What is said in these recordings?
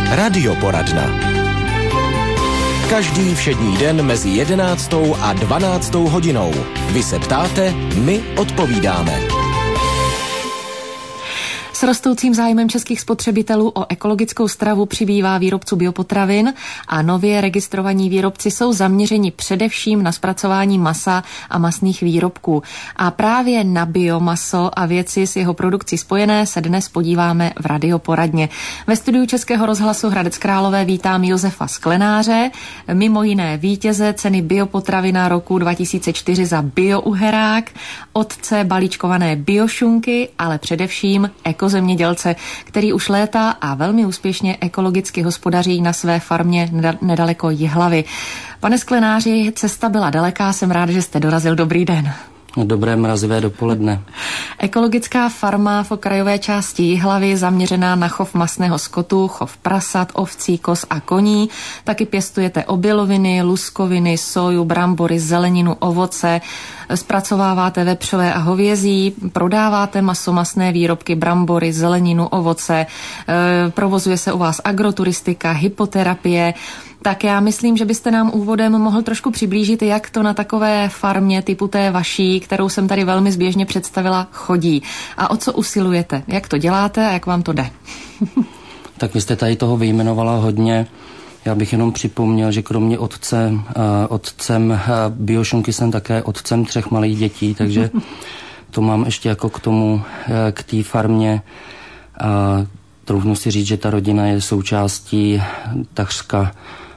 Radioporadna. Každý všední den mezi 11. a 12. hodinou. Vy se ptáte, my odpovídáme. S rostoucím zájmem českých spotřebitelů o ekologickou stravu přibývá výrobců biopotravin a nově registrovaní výrobci jsou zaměřeni především na zpracování masa a masných výrobků. A právě na biomaso a věci s jeho produkcí spojené se dnes podíváme v Radioporadně. Ve studiu Českého rozhlasu Hradec Králové vítám Josefa Sklenáře, mimo jiné vítěze ceny biopotravina roku 2004 za biouherák, otce balíčkované biošunky, ale především zemědělce, který už léta a velmi úspěšně ekologicky hospodaří na své farmě nedaleko Jihlavy. Pane Sklenáři, cesta byla daleká, jsem rád, že jste dorazil. Dobrý den. Dobré mrazivé dopoledne. Ekologická farma v okrajové části Jihlavy zaměřená na chov masného skotu, chov prasat, ovcí, koz a koní. Taky pěstujete obiloviny, luskoviny, soju, brambory, zeleninu, ovoce. Zpracováváte vepřové a hovězí, prodáváte maso, masné výrobky, brambory, zeleninu, ovoce. Provozuje se u vás agroturistika, hypoterapie. Tak já myslím, že byste nám úvodem mohl trošku přiblížit, jak to na takové farmě typu té vaší, kterou jsem tady velmi zběžně představila, chodí. A o co usilujete? Jak to děláte a jak vám to jde? Tak vy jste tady toho vyjmenovala hodně. Já bych jenom připomněl, že kromě otcem biošunky jsem také otcem 3 malých dětí, takže to mám ještě jako k tomu, k té farmě. Troufnu si říct, že ta rodina je součástí takřka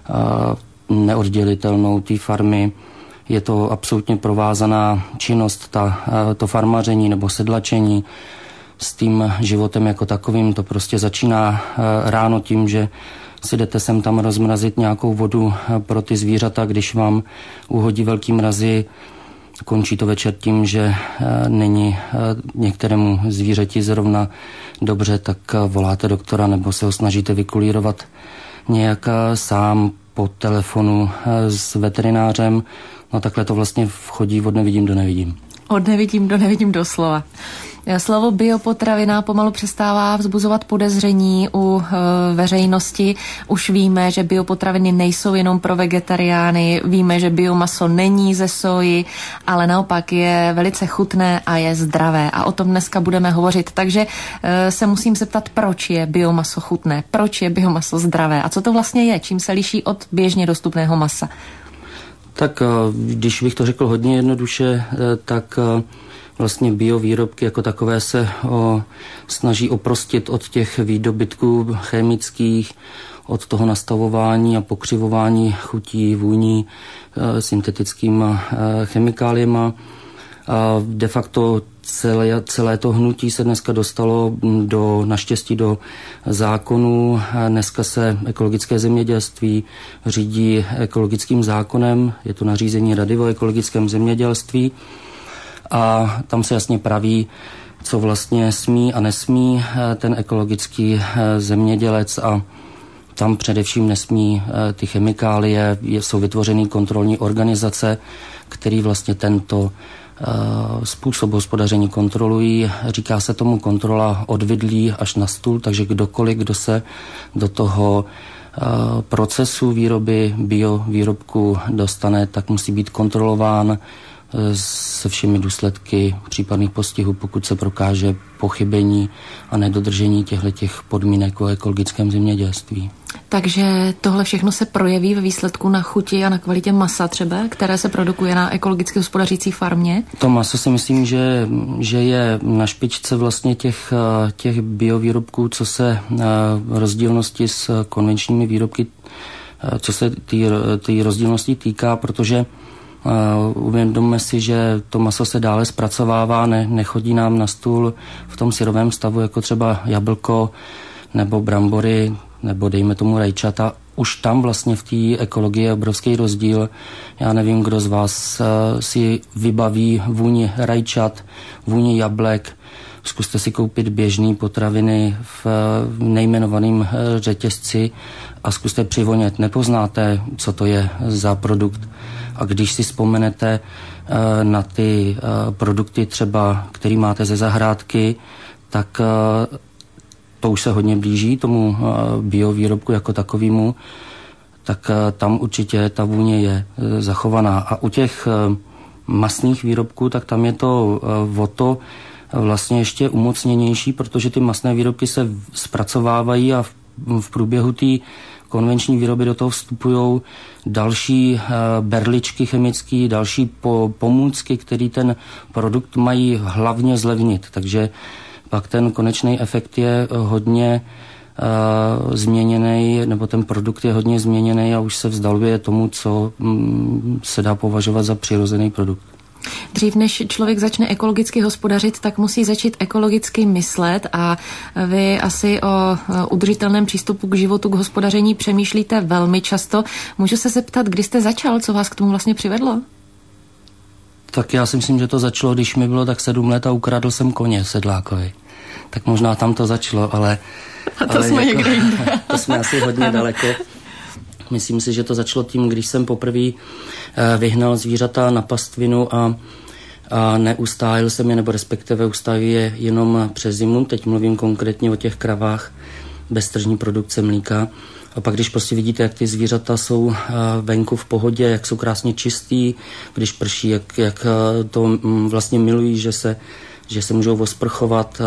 neoddělitelnou té farmy. Je to absolutně provázaná činnost, to farmaření nebo sedlačení s tím životem jako takovým. To prostě začíná ráno tím, že si jdete sem tam rozmrazit nějakou vodu pro ty zvířata, když vám uhodí velký mrazy. Končí to večer tím, že není některému zvířeti zrovna dobře, tak voláte doktora nebo se ho snažíte vykulírovat nějak sám po telefonu s veterinářem. No takhle to vlastně chodí od nevidím do nevidím. Od nevidím do nevidím doslova. Slovo biopotravina pomalu přestává vzbuzovat podezření u veřejnosti. Už víme, že biopotraviny nejsou jenom pro vegetariány, víme, že biomaso není ze soji, ale naopak je velice chutné a je zdravé. A o tom dneska budeme hovořit. Takže se musím zeptat, proč je biomaso chutné, proč je biomaso zdravé a co to vlastně je, čím se liší od běžně dostupného masa. Tak když bych to řekl hodně jednoduše, tak vlastně biovýrobky jako takové se snaží oprostit od těch výdobytků chemických, od toho nastavování a pokřivování chutí, vůní syntetickými chemikáliemi. De facto celé to hnutí se dneska dostalo naštěstí do zákonů. Dneska se ekologické zemědělství řídí ekologickým zákonem, je to nařízení Rady o ekologickém zemědělství. A tam se jasně praví, co vlastně smí a nesmí ten ekologický zemědělec a tam především nesmí ty chemikálie, jsou vytvořeny kontrolní organizace, které vlastně tento způsob hospodaření kontrolují. Říká se tomu kontrola od vidlí až na stůl, takže kdo se do toho procesu výroby biovýrobku dostane, tak musí být kontrolován se všemi důsledky případných postihů, pokud se prokáže pochybení a nedodržení těchto podmínek o ekologickém zemědělství. Takže tohle všechno se projeví ve výsledku na chuti a na kvalitě masa třeba, které se produkuje na ekologicky hospodařící farmě? To maso si myslím, že je na špičce vlastně těch biovýrobků, co se rozdílnosti s konvenčními výrobky, co se té rozdílnosti týká, protože uvědomme si, že to maso se dále zpracovává, nechodí nám na stůl v tom syrovém stavu, jako třeba jablko nebo brambory, nebo dejme tomu rajčata. Už tam vlastně v té ekologii je obrovský rozdíl. Já nevím, kdo z vás si vybaví vůni rajčat, vůni jablek. Zkuste si koupit běžné potraviny v nejmenovaném řetězci a zkuste přivonět. Nepoznáte, co to je za produkt. A když si vzpomenete na ty produkty třeba, který máte ze zahrádky, tak to už se hodně blíží tomu biovýrobku jako takovému, tak tam určitě ta vůně je zachovaná. A u těch masných výrobků, tak tam je to o to vlastně ještě umocněnější, protože ty masné výrobky se zpracovávají a v průběhu té konvenční výroby do toho vstupují další berličky chemické, další pomůcky, které ten produkt mají hlavně zlevnit. Takže pak ten konečný efekt je hodně změněný, nebo ten produkt je hodně změněný a už se vzdaluje tomu, co se dá považovat za přirozený produkt. Dřív než člověk začne ekologicky hospodařit, tak musí začít ekologicky myslet a vy asi o udržitelném přístupu k životu, k hospodaření přemýšlíte velmi často. Můžu se zeptat, kdy jste začal, co vás k tomu vlastně přivedlo? Tak já si myslím, že to začalo, když mi bylo tak 7 let a ukradl jsem koně sedlákovi. Tak možná tam to začalo, ale... A to jsme jako, někde jinde. To jsme asi hodně daleko. Myslím si, že to začalo tím, když jsem poprvé vyhnal zvířata na pastvinu a neustájil jsem je, nebo respektive ustájí je jenom přes zimu. Teď mluvím konkrétně o těch kravách bez tržní produkce mlíka. A pak, když prostě vidíte, jak ty zvířata jsou venku v pohodě, jak jsou krásně čistý, když prší, jak to vlastně milují, že se můžou osprchovat,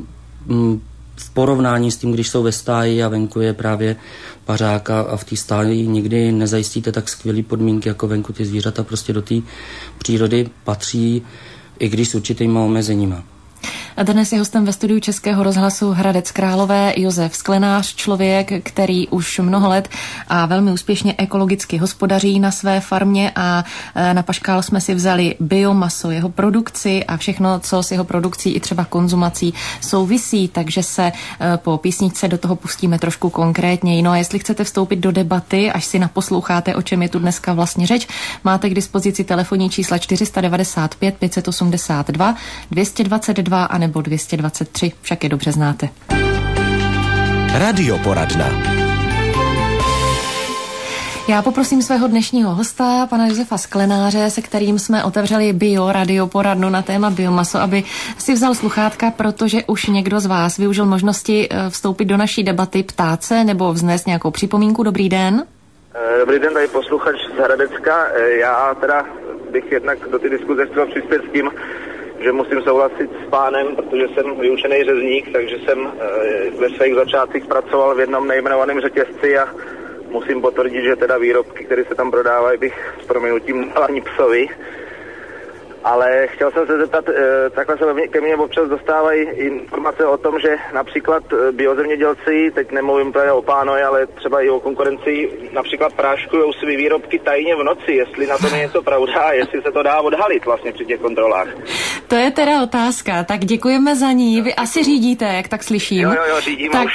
v porovnání s tím, když jsou ve stáji a venku je právě pařák a v té stáji nikdy nezajistíte tak skvělé podmínky jako venku. Ty zvířata prostě do té přírody patří, i když s určitýma omezeníma. A dnes je hostem ve studiu Českého rozhlasu Hradec Králové Josef Sklenář, člověk, který už mnoho let a velmi úspěšně ekologicky hospodaří na své farmě a na paškál jsme si vzali biomaso, jeho produkci a všechno, co s jeho produkcí i třeba konzumací souvisí, takže se po písničce do toho pustíme trošku konkrétněji. No a jestli chcete vstoupit do debaty, až si naposloucháte, o čem je tu dneska vlastně řeč, máte k dispozici telefonní čísla 495 582 222 a nebo 223, však je dobře znáte. Radioporadna. Já poprosím svého dnešního hosta, pana Josefa Sklenáře, se kterým jsme otevřeli radioporadnu na téma biomaso, aby si vzal sluchátka, protože už někdo z vás využil možnosti vstoupit do naší debaty, ptát se nebo vznést nějakou připomínku. Dobrý den. Dobrý den, tady posluchač z Hradecka. Já teda bych jednak do ty diskuze chtěl přispět s tím, že musím souhlasit s pánem, protože jsem vyučený řezník, takže jsem ve svých začátcích pracoval v jednom nejmenovaném řetězci a musím potvrdit, že teda výrobky, které se tam prodávají, bych s prominutím dal ani psovi. Ale chtěl jsem se zeptat, takhle se ke mně občas dostávají informace o tom, že například biozemědělci, teď nemluvím tady o pánovi, ale třeba i o konkurenci, například práškujou své výrobky tajně v noci, jestli na tom je něco pravda a jestli se to dá odhalit vlastně při těch kontrolách. To je teda otázka, tak děkujeme za ní. Vy asi řídíte, jak tak slyším. Jo, řídím. Tak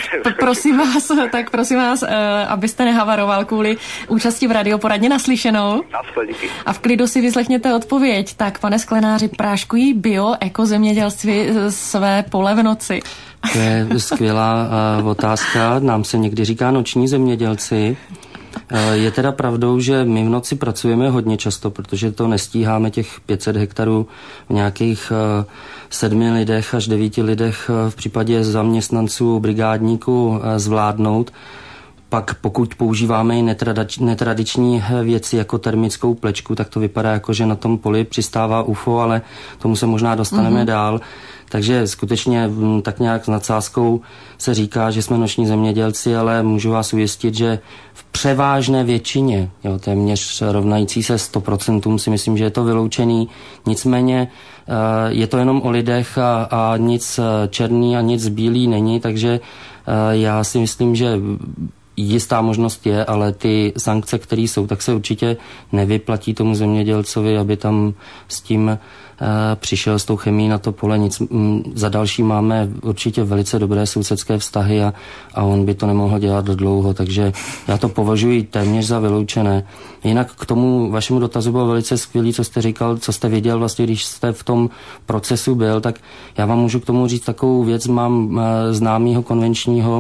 prosím vás, abyste nehavaroval kvůli účasti v radioporadně naslyšenou. Díky. A v klidu si vyslechněte odpověď. Tak, pane Sklenáři, práškují ekozemědělství své pole v noci? To je skvělá otázka. Nám se někdy říká noční zemědělci. Je teda pravdou, že my v noci pracujeme hodně často, protože to nestíháme těch 500 hektarů v nějakých 7 lidech až 9 lidech v případě zaměstnanců, brigádníků zvládnout. Pak pokud používáme i netradiční věci jako termickou plečku, tak to vypadá jako, že na tom poli přistává UFO, ale tomu se možná dostaneme dál. Takže skutečně tak nějak s nadsázkou se říká, že jsme noční zemědělci, ale můžu vás ujistit, že v převážné většině, téměř rovnající se 100%, si myslím, že je to vyloučený. Nicméně je to jenom o lidech a nic černý a nic bílý není, takže já si myslím, že jistá možnost je, ale ty sankce, které jsou, tak se určitě nevyplatí tomu zemědělcovi, aby tam s tím přišel s tou chemií na to pole. Za další máme určitě velice dobré sousedské vztahy a on by to nemohl dělat dlouho, takže já to považuji téměř za vyloučené. Jinak k tomu vašemu dotazu bylo velice skvělý, co jste říkal, co jste viděl vlastně, když jste v tom procesu byl, tak já vám můžu k tomu říct takovou věc. Mám známýho konvenčního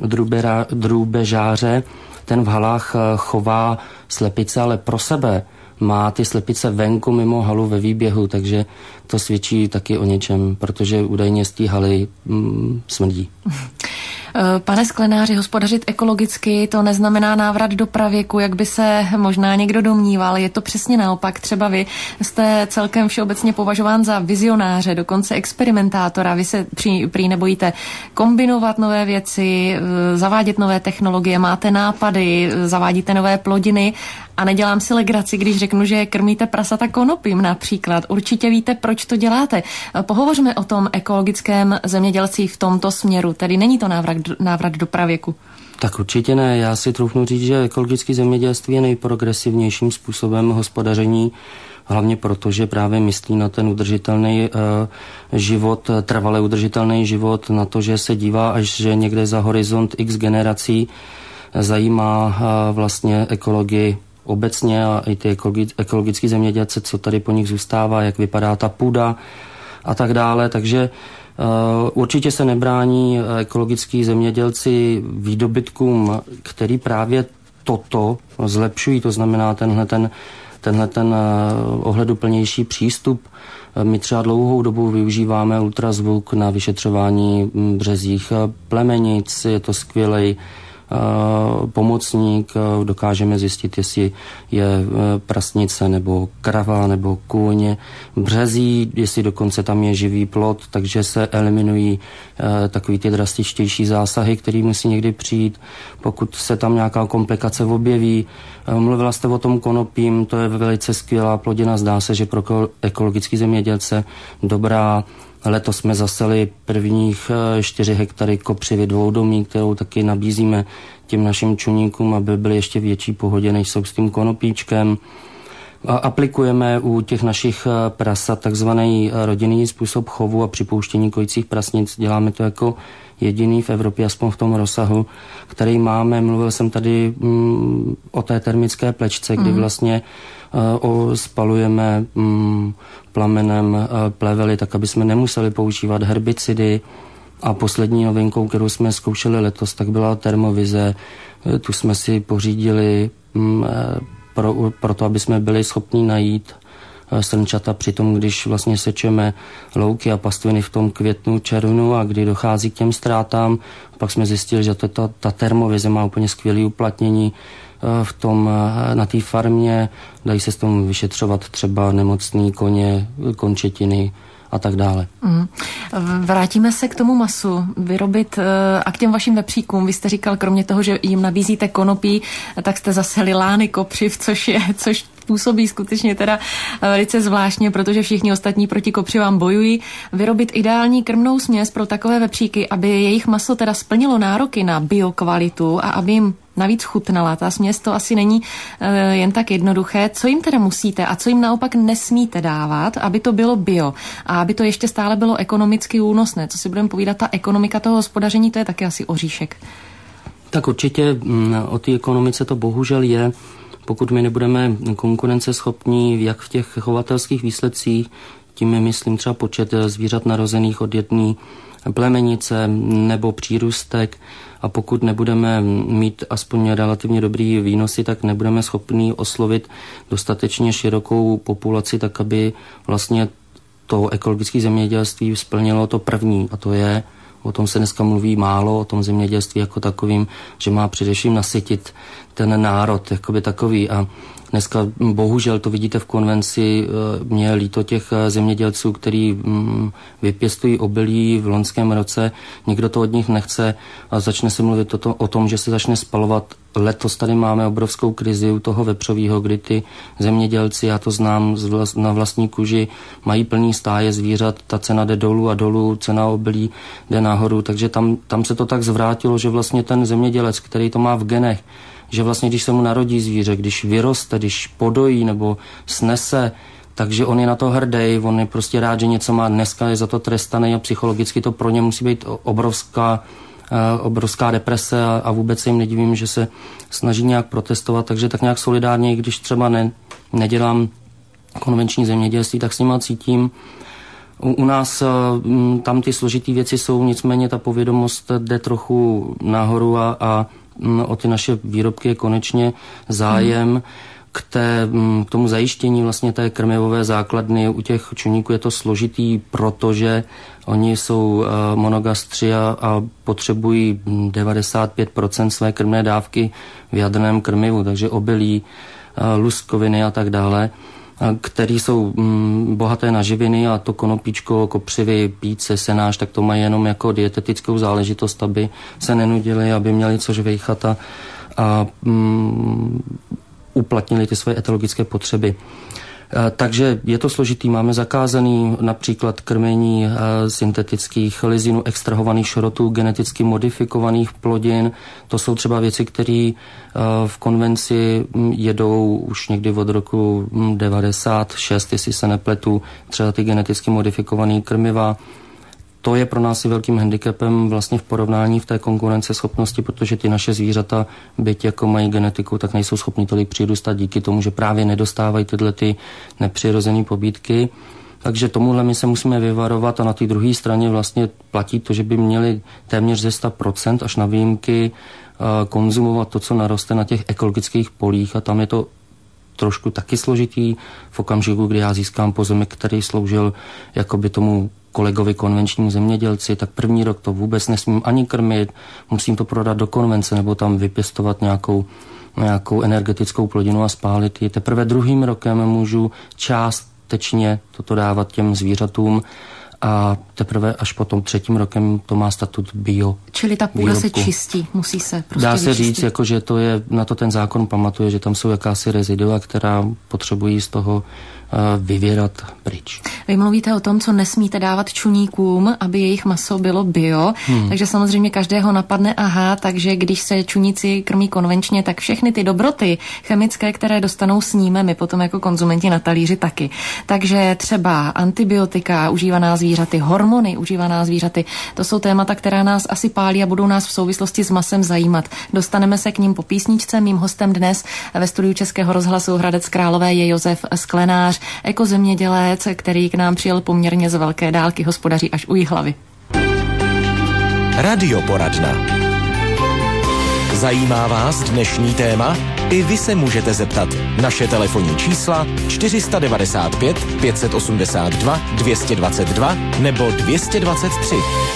drůbežáře, ten v halách chová slepice, ale pro sebe má ty slepice venku mimo halu ve výběhu, takže to svědčí taky o něčem, protože údajně z té haly smrdí. Pane Sklenáři, hospodařit ekologicky to neznamená návrat do pravěku, jak by se možná někdo domníval. Je to přesně naopak. Třeba vy jste celkem všeobecně považován za vizionáře, dokonce experimentátora. Vy se prý nebojíte kombinovat nové věci, zavádět nové technologie, máte nápady, zavádíte nové plodiny a nedělám si legraci, když řeknu, že krmíte prasata konopím například. Určitě víte, proč to děláte. Pohovořme o tom ekologickém zemědělství v tomto směru, tedy není to návrat do pravěku. Tak určitě ne. Já si troufnu říct, že ekologické zemědělství je nejprogresivnějším způsobem hospodaření, hlavně proto, že právě myslí na ten udržitelný život, trvale udržitelný život, na to, že se dívá až že někde za horizont x generací, zajímá vlastně ekologii obecně a i ty ekologické zemědělce, co tady po nich zůstává, jak vypadá ta půda a tak dále. Takže určitě se nebrání ekologický zemědělci výdobytkům, který právě toto zlepšují, to znamená tenhle ohleduplnější přístup. My třeba dlouhou dobu využíváme ultrazvuk na vyšetřování březích plemenic, je to skvělej pomocník, dokážeme zjistit, jestli je prasnice nebo krava nebo kůň březí, jestli dokonce tam je živý plod, takže se eliminují takový ty drastičtější zásahy, který musí někdy přijít, pokud se tam nějaká komplikace objeví. Mluvila jste o tom konopím, to je velice skvělá plodina, zdá se, že pro ekologický zemědělce dobrá. Letos jsme zaseli prvních 4 hektary kopřivy dvoudomí, kterou taky nabízíme těm našim čuníkům, aby byly ještě větší pohodě, než jsou s tím konopíčkem. Aplikujeme u těch našich prasat takzvaný rodinný způsob chovu a připouštění kojících prasnic. Děláme to jako jediný v Evropě, aspoň v tom rozsahu, který máme. Mluvil jsem tady o té termické plečce, kdy vlastně spalujeme plamenem plevely, tak aby jsme nemuseli používat herbicidy. A poslední novinkou, kterou jsme zkoušeli letos, tak byla termovize. Tu jsme si pořídili pro to, aby jsme byli schopni najít srnčata při tom, když vlastně sečeme louky a pastviny v tom květnu, červnu a kdy dochází k těm ztrátám. Pak jsme zjistili, že ta termovize má úplně skvělé uplatnění na té farmě. Dají se s tom vyšetřovat třeba nemocný koně, končetiny a tak dále. Vrátíme se k tomu masu, vyrobit a k těm vašim vepříkům. Vy jste říkal, kromě toho, že jim nabízíte konopí, tak jste zase lilány kopřiv, což působí skutečně teda velice zvláštně, protože všichni ostatní proti kopřivám bojují. Vyrobit ideální krmnou směs pro takové vepříky, aby jejich maso teda splnilo nároky na biokvalitu a aby jim navíc chutnala. Ta směs to asi není jen tak jednoduché. Co jim teda musíte a co jim naopak nesmíte dávat, aby to bylo bio a aby to ještě stále bylo ekonomicky únosné? Co si budeme povídat, ta ekonomika toho hospodaření, to je taky asi oříšek. Tak určitě o té ekonomice to bohužel je. Pokud my nebudeme konkurenceschopní jak v těch chovatelských výsledcích, tím myslím třeba počet zvířat narozených od jedné plemenice nebo přírůstek, a pokud nebudeme mít aspoň relativně dobrý výnosy, tak nebudeme schopni oslovit dostatečně širokou populaci, tak aby vlastně to ekologické zemědělství splnilo to první, a to je, o tom se dneska mluví málo, o tom zemědělství jako takovým, že má především nasytit ten národ jakoby takový. A dneska bohužel to vidíte v konvenci, mě je líto těch zemědělců, kteří vypěstují obilí v loňském roce, nikdo to od nich nechce a začne se mluvit o tom, že se začne spalovat. Letos tady máme obrovskou krizi u toho vepřovýho, kdy ty zemědělci, já to znám na vlastní kůži, mají plný stáje zvířat, ta cena jde dolů a dolů, cena obilí jde nahoru, takže tam se to tak zvrátilo, že vlastně ten zemědělec, který to má v genech, že vlastně když se mu narodí zvíře, když vyroste, když podojí nebo snese, takže on je na to hrdý, on je prostě rád, že něco má, dneska je za to trestaný a psychologicky to pro ně musí být obrovská deprese a vůbec se jim nedivím, že se snaží nějak protestovat, takže tak nějak solidárně, když třeba nedělám konvenční zemědělství, tak s nima cítím. U nás tam ty složitý věci jsou, nicméně ta povědomost jde trochu nahoru a o ty naše výrobky je konečně zájem. K tomu zajištění vlastně té krmivové základny u těch čuníků je to složitý, protože oni jsou monogastři a potřebují 95% své krmné dávky v jadrném krmivu, takže obilí, lustkoviny a tak dále, které jsou bohaté na živiny, a to konopíčko, kopřivy, píce, senáš, tak to mají jenom jako dietetickou záležitost, aby se nenudili, aby měli co žvejchat a uplatnili ty svoje etologické potřeby. Takže je to složitý. Máme zakázaný například krmení syntetických lizinů, extrahovaných šrotů, geneticky modifikovaných plodin. To jsou třeba věci, které v konvenci jedou už někdy od roku 96, jestli se nepletu, třeba ty geneticky modifikované krmiva. To je pro nás i velkým handicapem vlastně v porovnání v té konkurenceschopnosti, protože ty naše zvířata, byť jako mají genetiku, tak nejsou schopni tolik přirůstat díky tomu, že právě nedostávají tyhle ty nepřirozené pobídky. Takže tomuhle my se musíme vyvarovat, a na té druhé straně vlastně platí to, že by měli téměř ze 100% až na výjimky konzumovat to, co naroste na těch ekologických polích, a tam je to trošku taky složitý v okamžiku, kdy já získám pozemek, který sloužil jakoby tomu kolegovi konvenční zemědělci, tak první rok to vůbec nesmím ani krmit, musím to prodat do konvence nebo tam vypěstovat nějakou energetickou plodinu a spálit ji. Teprve druhým rokem můžu částečně toto dávat těm zvířatům, a teprve až po tom třetím rokem to má statut bio. Čili ta půda se čistí, musí se prostě dá se vyčistit. říct, jako, že to je, na to ten zákon pamatuje, že tam jsou jakási rezidua, která potřebují z toho vyvěrat pryč. Vy mluvíte o tom, co nesmíte dávat čuníkům, aby jejich maso bylo bio, takže samozřejmě každého napadne, takže když se čuníci krmí konvenčně, tak všechny ty dobroty chemické, které dostanou, sníme my potom jako konzumenti na talíři taky. Takže třeba antibiotika užívaná zvířaty, hormony užívaná zvířaty, to jsou témata, která nás asi pálí a budou nás v souvislosti s masem zajímat. Dostaneme se k ním po písničce. Mým hostem dnes ve studiu Českého rozhlasu Hradec Králové je Josef Sklenář, ekozemědělec, který k nám přijel poměrně z velké dálky, hospodaří až u Jihlavy. Radioporadna. Zajímá vás dnešní téma? I vy se můžete zeptat. Naše telefonní čísla 495 582 222 nebo 223.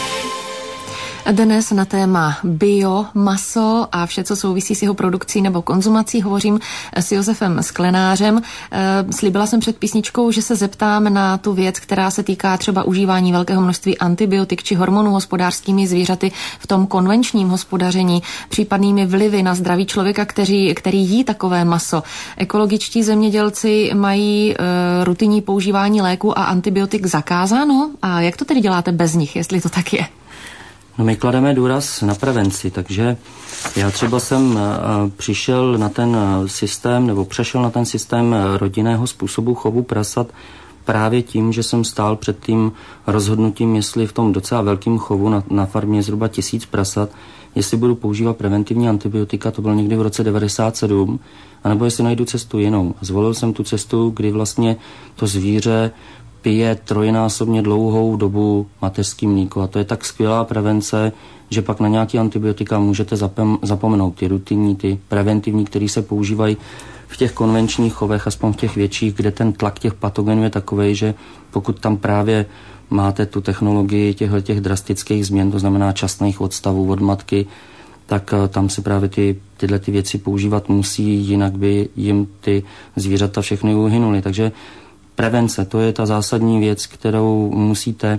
Dnes na téma bio, maso a vše, co souvisí s jeho produkcí nebo konzumací, hovořím s Josefem Sklenářem. Slíbila jsem před písničkou, že se zeptám na tu věc, která se týká třeba užívání velkého množství antibiotik či hormonů hospodářskými zvířaty v tom konvenčním hospodaření, případnými vlivy na zdraví člověka, který jí takové maso. Ekologičtí zemědělci mají rutinní používání léků a antibiotik zakázáno? A jak to tedy děláte bez nich, jestli to tak je? No, my klademe důraz na prevenci, takže já třeba jsem přišel na ten systém, nebo přešel na ten systém rodinného způsobu chovu prasat právě tím, že jsem stál před tím rozhodnutím, jestli v tom docela velkém chovu na farmě zhruba 1000 prasat, jestli budu používat preventivní antibiotika, to bylo někdy v roce 97, anebo jestli najdu cestu jinou. Zvolil jsem tu cestu, kdy vlastně to zvíře pije trojnásobně dlouhou dobu mateřský mlíko. A to je tak skvělá prevence, že pak na nějaký antibiotika můžete zapomenout. Ty rutinní, ty preventivní, které se používají v těch konvenčních chovech, aspoň v těch větších, kde ten tlak těch patogenů je takovej, že pokud tam právě máte tu technologii těch drastických změn, to znamená časných odstavů od matky, tak tam se právě tyhle ty věci používat musí, jinak by jim ty zvířata všechny uhynuly. Takže prevence, to je ta zásadní věc, kterou musíte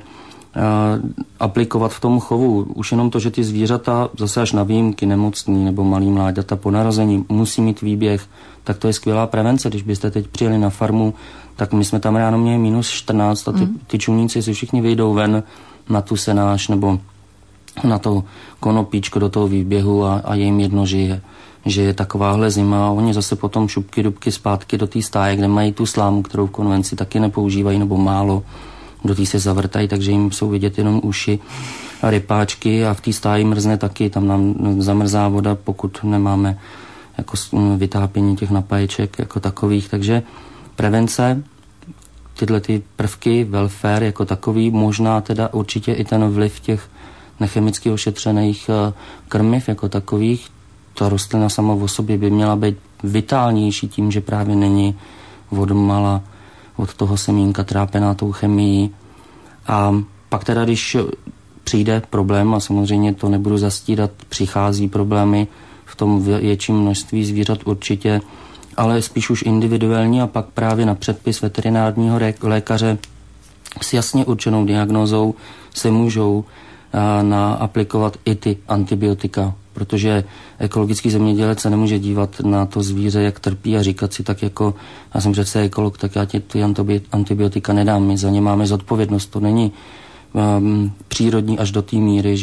aplikovat v tom chovu. Už jenom to, že ty zvířata, zase až na výjimky, nemocní nebo malý mláďata po narození, musí mít výběh, tak to je skvělá prevence. Když byste teď přijeli na farmu, tak my jsme tam ráno měli -14 a ty čuníci si všichni vyjdou ven na tu senáš nebo na to konopíčko do toho výběhu a je jim jedno, že je takováhle zima a oni zase potom šupky dubky zpátky do té stáje, kde mají tu slámu, kterou v konvenci taky nepoužívají nebo málo, do té se zavrtají, takže jim jsou vidět jenom uši a rypáčky a v té stáji mrzne taky, tam nám zamrzá voda, pokud nemáme jako vytápění těch napáječek jako takových, takže prevence, tyhle ty prvky, welfare jako takový, možná teda určitě i ten vliv těch nechemicky ošetřených krmiv jako takových, ta rostlina sama o sobě by měla být vitálnější tím, že právě není odmala od toho semínka trápená tou chemií. A pak teda, když přijde problém, a samozřejmě to nebudu zastírat, přichází problémy v tom větším množství zvířat určitě, ale spíš už individuální a pak právě na předpis veterinárního lékaře s jasně určenou diagnózou se můžou aplikovat i ty antibiotika, protože ekologický zemědělec se nemůže dívat na to zvíře, jak trpí a říkat si tak jako, já jsem přece ekolog, tak já ti ty antibiotika nedám, my za ně máme zodpovědnost, to není přírodní až do té míry,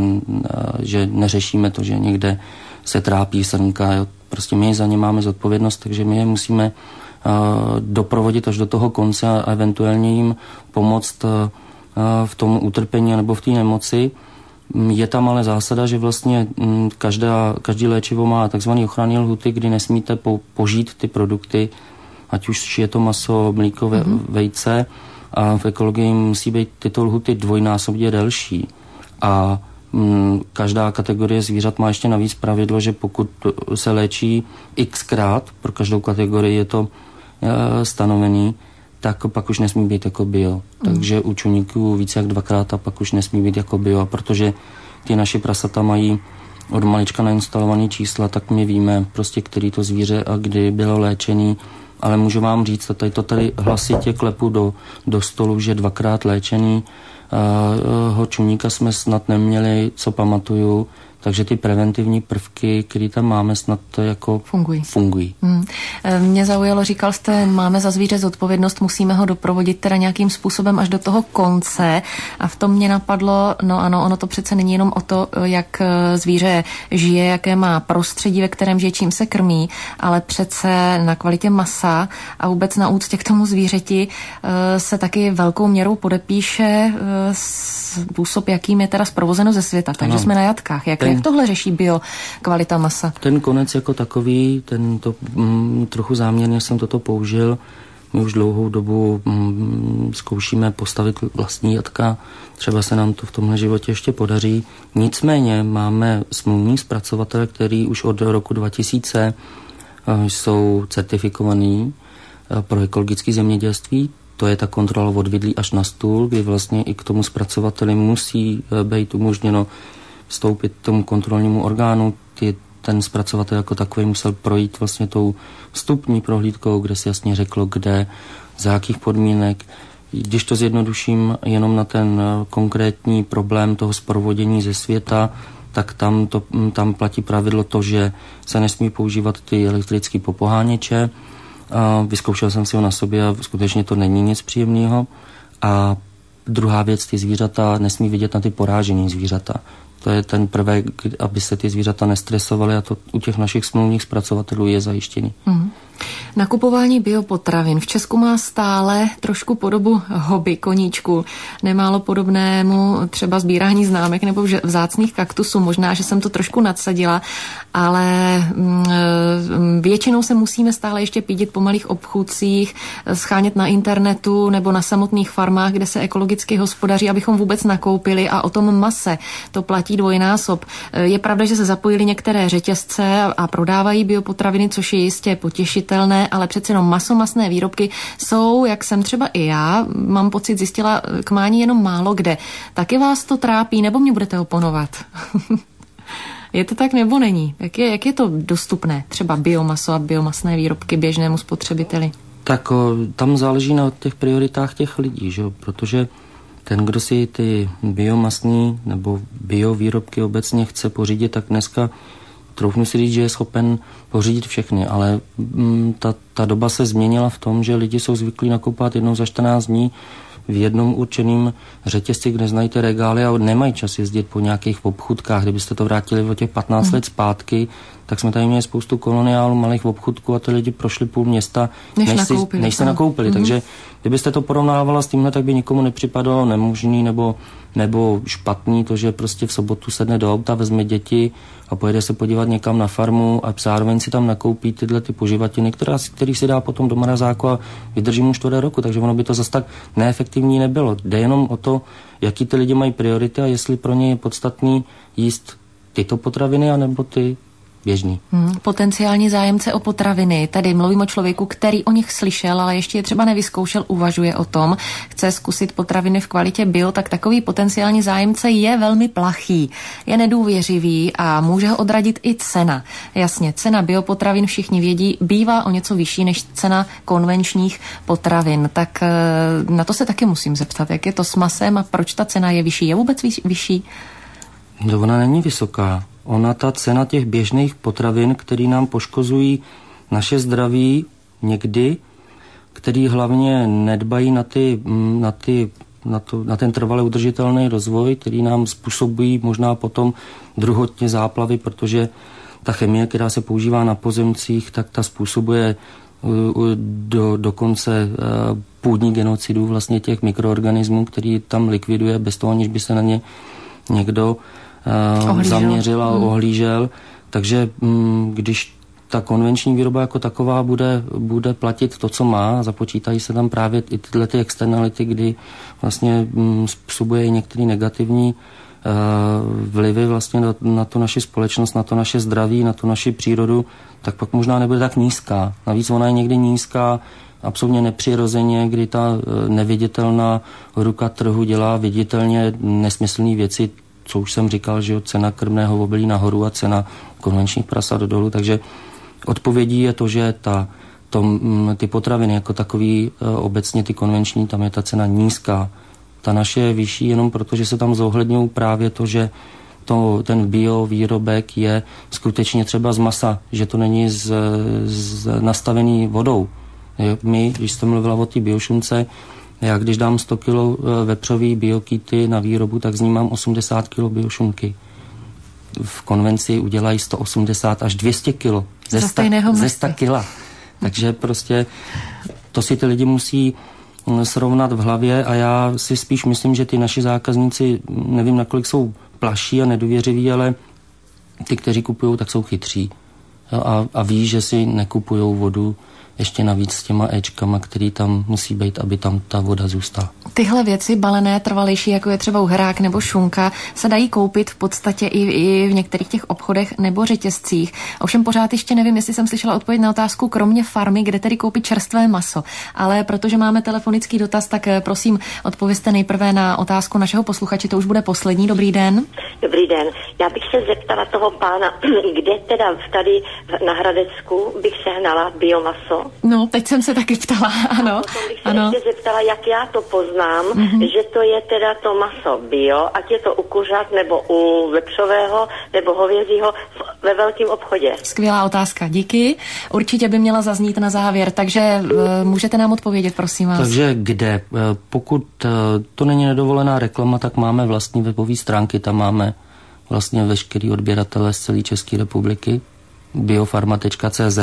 že neřešíme to, že někde se trápí srnka, jo. Prostě my za ně máme zodpovědnost, takže my je musíme doprovodit až do toho konce a eventuálně jim pomoct v tom utrpení nebo v té nemoci. Je tam ale zásada, že vlastně každý léčivo má takzvané ochranné lhuty, kdy nesmíte požít ty produkty, ať už je to maso, mlíko, vejce, a v ekologii musí být tyto lhuty dvojnásobně delší. A každá kategorie zvířat má ještě navíc pravidlo, že pokud se léčí xkrát, pro každou kategorii je to stanovený, tak pak už nesmí být jako bio. Takže u čuníků více jak 2krát a pak už nesmí být jako bio. A protože ty naši prasata mají od malička nainstalované čísla, tak my víme prostě, který to zvíře a kdy bylo léčený. Ale můžu vám říct, tady hlasitě klepu do stolu, že 2krát léčený čuníka jsme snad neměli, co pamatuju, takže ty preventivní prvky, které tam máme, snad to jako fungují. Mě zaujalo, říkal jste, máme za zvíře zodpovědnost, musíme ho doprovodit teda nějakým způsobem až do toho konce a v tom mě napadlo, no ano, ono to přece není jenom o to, jak zvíře žije, jaké má prostředí, ve kterém žije, čím se krmí, ale přece na kvalitě masa a vůbec na úctě k tomu zvířeti se taky velkou měrou podepíše způsob, jakým je teda zprovozeno ze světa, takže jsme na jatkách. Jak tohle řeší bio kvalita masa? Ten konec jako takový, trochu záměrně jsem toto použil. My už dlouhou dobu zkoušíme postavit vlastní jatka. Třeba se nám to v tomhle životě ještě podaří. Nicméně máme smluvní zpracovatele, který už od roku 2000 jsou certifikovaný pro ekologické zemědělství. To je ta kontrola od vidlí až na stůl, kdy vlastně i k tomu zpracovateli musí být umožněno vstoupit tomu kontrolnímu orgánu. Ten zpracovatel jako takový musel projít vlastně tou vstupní prohlídkou, kde se jasně řeklo, kde, za jakých podmínek. Když to zjednoduším jenom na ten konkrétní problém toho zprovodění ze světa, tak tam platí pravidlo to, že se nesmí používat ty elektrické popoháněče. Vyzkoušel jsem si ho na sobě a skutečně to není nic příjemného. A druhá věc, ty zvířata nesmí vidět na ty porážení zvířata. To je ten prvek, aby se ty zvířata nestresovaly a to u těch našich smluvních zpracovatelů je zajištěný. Nakupování biopotravin v Česku má stále trošku podobu hobby koníčku. Nemálo podobnému třeba sbírání známek nebo vzácných kaktusů. Možná, že jsem to trošku nadsadila, ale většinou se musíme stále ještě pídit po malých obchůdcích, schánět na internetu nebo na samotných farmách, kde se ekologicky hospodaří, abychom vůbec nakoupili, a o tom mase to platí dvojnásob. Je pravda, že se zapojily některé řetězce a prodávají biopotraviny, což je jistě potěšitelné, ale přece jenom masné výrobky jsou, jak jsem třeba i já, mám pocit, zjistila, k mání jenom málo kde. Taky vás to trápí, nebo mě budete oponovat? Je to tak, nebo není? Jak je to dostupné, třeba biomaso a biomasné výrobky běžnému spotřebiteli? Tak tam záleží na těch prioritách těch lidí, že? Protože ten, kdo si ty biomasní nebo biovýrobky obecně chce pořídit, tak dneska troufnu si říct, že je schopen pořídit všechny, ale ta doba se změnila v tom, že lidi jsou zvyklí nakupovat jednou za 14 dní v jednom určeném řetězci, kde znají ty regály a nemají čas jezdit po nějakých obchůdkách. Kdybyste to vrátili o těch 15 let zpátky, tak jsme tady měli spoustu koloniálů, malých obchůdků a ty lidi prošli půl města, než se nakoupili. Takže kdybyste to porovnávala s tímhle, tak by nikomu nepřipadalo nemožný nebo špatný to, že prostě v sobotu sedne do auta, vezme děti a pojede se podívat někam na farmu a zároveň si tam nakoupí tyhle ty poživatiny, který si dá potom do mrazáku a vydrží mu 4 roku, takže ono by to zase tak neefektivní nebylo. Jde jenom o to, jaký ty lidi mají priority a jestli pro ně je podstatný jíst tyto potraviny anebo ty běžný. Potenciální zájemce o potraviny, tedy mluvím o člověku, který o nich slyšel, ale ještě je třeba nevyzkoušel, uvažuje o tom, chce zkusit potraviny v kvalitě bio, tak takový potenciální zájemce je velmi plachý, je nedůvěřivý a může ho odradit i cena. Jasně, cena biopotravin, všichni vědí, bývá o něco vyšší než cena konvenčních potravin. Tak na to se taky musím zeptat, jak je to s masem a proč ta cena je vyšší. Je vůbec vyšší? No, ona není vysoká. Ona, ta cena těch běžných potravin, které nám poškozují naše zdraví někdy, který hlavně nedbají na ten trvale udržitelný rozvoj, který nám způsobují možná potom druhotně záplavy, protože ta chemie, která se používá na pozemcích, tak ta způsobuje dokonce půdní genocidu vlastně těch mikroorganismů, který tam likviduje bez toho, aniž by se na ně někdo zaměřil a ohlížel. Takže když ta konvenční výroba jako taková bude platit to, co má, započítají se tam právě i tyhle ty externality, kdy vlastně způsobuje i některé negativní vlivy vlastně na tu naši společnost, na to naše zdraví, na tu naši přírodu, tak pak možná nebude tak nízká. Navíc ona je někdy nízká absolutně nepřirozeně, kdy ta neviditelná ruka trhu dělá viditelně nesmyslné věci, co už jsem říkal, že cena krmného obilí nahoru a cena konvenčních prasat dolů, takže odpovědí je to, že ty potraviny jako takový, obecně ty konvenční, tam je ta cena nízká. Ta naše je vyšší jenom proto, že se tam zohledňují právě to, že ten bio výrobek je skutečně třeba z masa, že to není nastavený vodou. My, když jste mluvila o té biošunce, já když dám 100 kg vepřový biokýty na výrobu, tak z ní mám 80 kg biošunky. V konvenci udělají 180 až 200 kg ze 100 kg. Takže prostě to si ty lidi musí srovnat v hlavě a já si spíš myslím, že ty naši zákazníci, nevím, nakolik jsou plaší a nedůvěřiví, ale ty, kteří kupují, tak jsou chytří. A ví, že si nekupujou vodu ještě navíc s těma éčkama, který tam musí být, aby tam ta voda zůstala. Tyhle věci balené, trvalejší, jako je třeba uhrák nebo šunka, se dají koupit v podstatě i v některých těch obchodech nebo řetězcích. Ovšem pořád ještě nevím, jestli jsem slyšela odpověď na otázku, kromě farmy, kde tedy koupit čerstvé maso. Ale protože máme telefonický dotaz, tak prosím, odpovězte nejprve na otázku našeho posluchače, to už bude poslední. Dobrý den. Dobrý den. Já bych se zeptala toho pána, kde teda tady na Hradecku bych sehnala biomaso? No, teď jsem se taky ptala, ano. A potom bych se ještě zeptala, jak já to poznám, že to je teda to maso bio, ať je to u kuřat, nebo u vepřového, nebo hovězího ve velkém obchodě. Skvělá otázka, díky. Určitě by měla zaznít na závěr, takže můžete nám odpovědět, prosím vás. Takže kde? Pokud to není nedovolená reklama, tak máme vlastní webové stránky, tam máme vlastně veškerý odběratele z celé České republiky, biofarma.cz.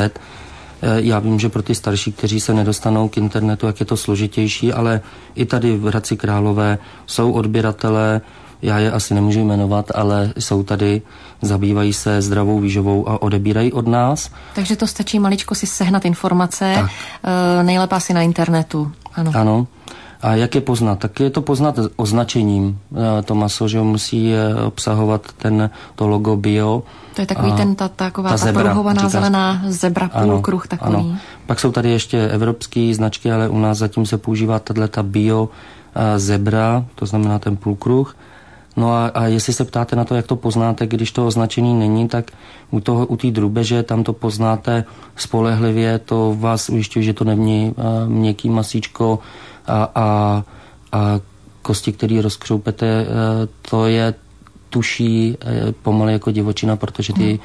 Já vím, že pro ty starší, kteří se nedostanou k internetu, jak je to složitější, ale i tady v Hradci Králové jsou odběratelé, já je asi nemůžu jmenovat, ale jsou tady, zabývají se zdravou výživou a odebírají od nás. Takže to stačí maličko si sehnat informace, nejlépe asi na internetu. Ano. A jak je poznat? Tak je to poznat označením. To maso, že musí obsahovat to logo bio. To je takový ta pruhovaná zelená zebra, půlkruh takový. Ano. Pak jsou tady ještě evropské značky, ale u nás zatím se používá tato bio zebra, to znamená ten půlkruh. No a jestli se ptáte na to, jak to poznáte, když to označení není, tak u té drůbeže tam to poznáte spolehlivě, to vás ujišťuje, že to není měkký masíčko a kosti, který rozkřoupete, to je tuší pomalu jako divočina, protože ty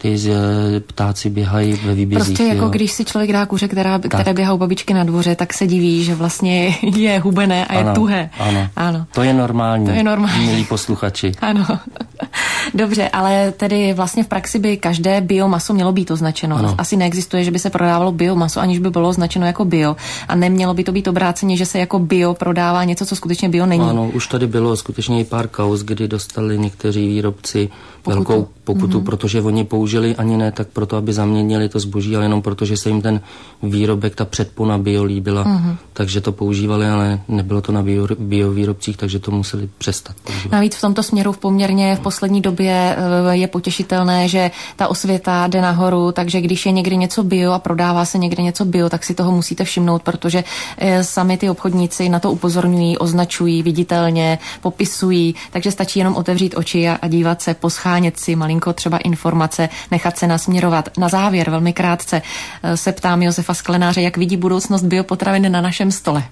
ptáci běhají ve výbězích. Prostě jako když si člověk dá kuře, které běhá u babičky na dvoře, tak se diví, že vlastně je hubené a je tuhé. Ano. To je normální. Milí posluchači. Ano. Dobře, ale tedy vlastně v praxi by každé biomaso mělo být označeno. Ano. Asi neexistuje, že by se prodávalo biomaso, aniž by bylo označeno jako bio. A nemělo by to být obráceně, že se jako bio prodává něco, co skutečně bio není. Ano, už tady bylo skutečně i pár kauz, kdy dostali někteří výrobci velkou pokutu, protože oni použili ani ne tak proto, aby zaměnili to zboží, ale jenom protože se jim ten výrobek, ta předpona bio líbila. Takže to používali, ale nebylo to na biovýrobcích, takže to museli přestat používat. Navíc v tomto směru v poslední době je potěšitelné, že ta osvěta jde nahoru, takže když je někdy něco bio a prodává se někde něco bio, tak si toho musíte všimnout, protože sami ty obchodníci na to upozorňují, označují viditelně, popisují, takže stačí jenom otevřít oči a dívat se, poschánět si malinko třeba informace, nechat se nasměrovat. Na závěr, velmi krátce, se ptám Josefa Sklenáře, jak vidí budoucnost biopotravin na našem stole.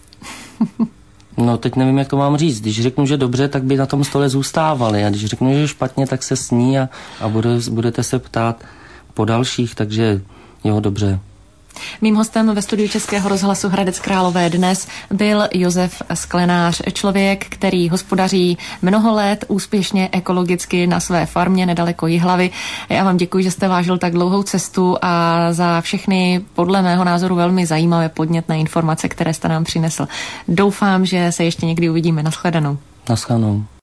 No teď nevím, jak to mám říct. Když řeknu, že dobře, tak by na tom stole zůstávali. A když řeknu, že špatně, tak se sní a budete se ptát po dalších, takže jo, dobře. Mým hostem ve studiu Českého rozhlasu Hradec Králové dnes byl Josef Sklenář, člověk, který hospodaří mnoho let úspěšně ekologicky na své farmě nedaleko Jihlavy. Já vám děkuji, že jste vážil tak dlouhou cestu a za všechny podle mého názoru velmi zajímavé podnětné informace, které jste nám přinesl. Doufám, že se ještě někdy uvidíme. Nashledanou. Nashledanou.